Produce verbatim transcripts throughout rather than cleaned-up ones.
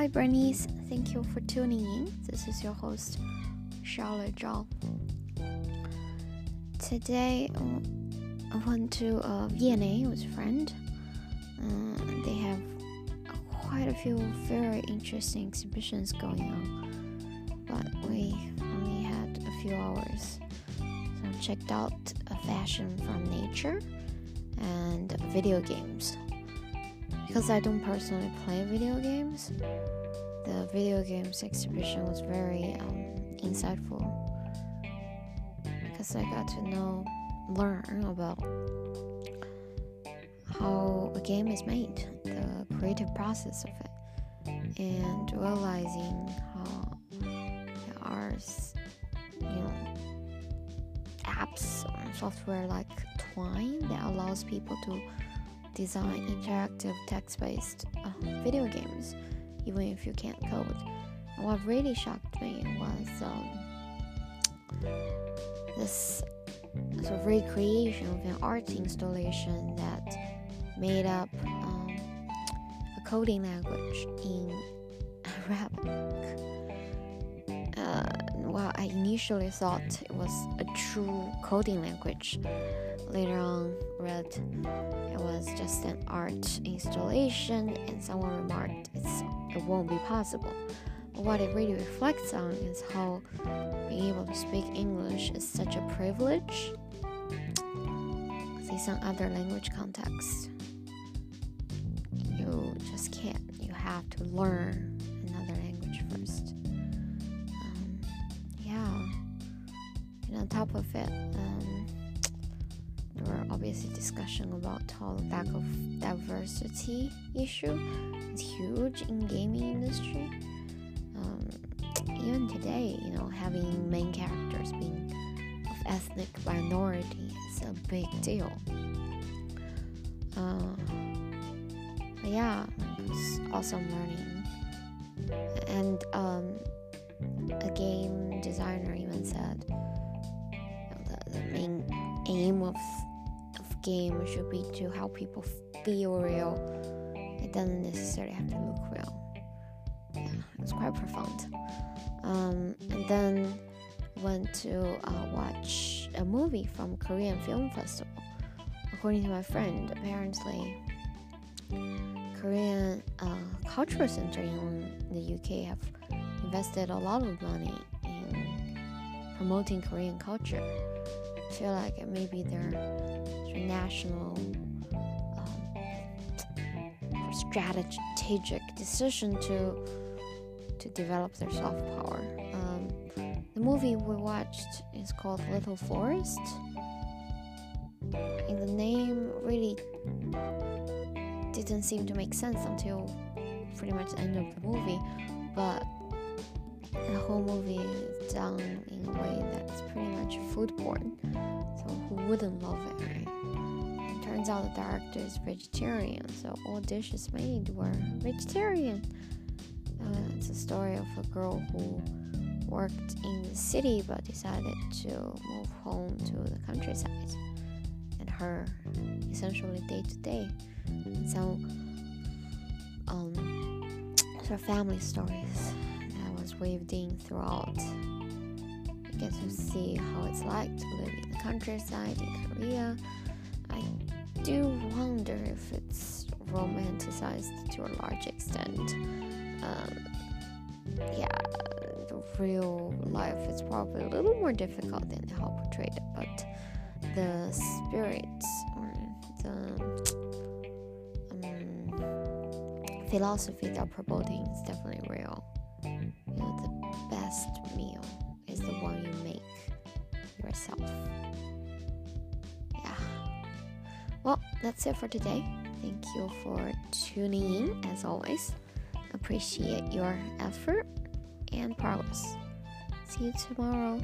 Hi Bernice, thank you for tuning in. This is your host, Charlotte Zhao. Today, I went to uh, V N A with a friend. Uh, they have quite a few very interesting exhibitions going on, but we only had a few hours. So I checked out a fashion from nature and video games. Because I don't personally play video games, the video games exhibition was very um, insightful because I got to know, learn about how a game is made, the creative process of it, and realizing how there are, you know, apps or software like Twine that allows people to design interactive text-based uh, video games, even if you can't code. And what really shocked me was um, this sort of recreation of an art installation that made up um, a coding language in Arabic. Uh, well, I initially thought it was a true coding language. Later on, read it was just an art installation, and someone remarked it's, it won't be possible. But what it really reflects on is how being able to speak English is such a privilege. In some other language contexts, you just can't. You have to learn another language first. Um, yeah, and on top of it, um, there were obviously discussion about how the lack of diversity issue is huge in gaming industry. Um, even today, you know, having main characters being of ethnic minority is a big deal. Uh, but yeah, it was awesome learning. And um, a game designer even said, you know, the, the main aim of of game should be to help people feel real. It doesn't necessarily have to look real. Yeah, it was quite profound. Um, and then went to uh, watch a movie from Korean Film Festival. According to my friend, apparently Korean uh, Cultural Center in the U K have invested a lot of money in promoting Korean culture. I feel like it may be their, their national um, strategic decision to to develop their soft power. Um, the movie we watched is called Little Forest, and the name really didn't seem to make sense until pretty much the end of the movie, but the whole movie is done in a way that's pretty much food porn, so who wouldn't love it, right? And turns out the director is vegetarian, so all dishes made were vegetarian. Uh, it's a story of a girl who worked in the city but decided to move home to the countryside, and her essentially day to day. And so, um, sort of family stories that was weaved in throughout. You get to see how it's like to live in the countryside in Korea. I do wonder if it's romanticized to a large extent. Um, yeah, the real life is probably a little more difficult than how portrayed it, but the spirits or the um, philosophy they're promoting is definitely real. You know, the best meal is the one you make yourself. Yeah. Well, that's it for today. Thank you for tuning in as always. Appreciate your effort and progress. See you tomorrow.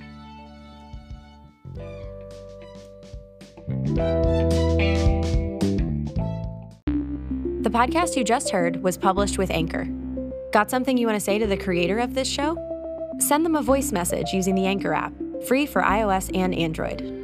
The podcast you just heard was published with Anchor. Got something you want to say to the creator of this show? Send them a voice message using the Anchor app, free for iOS and Android.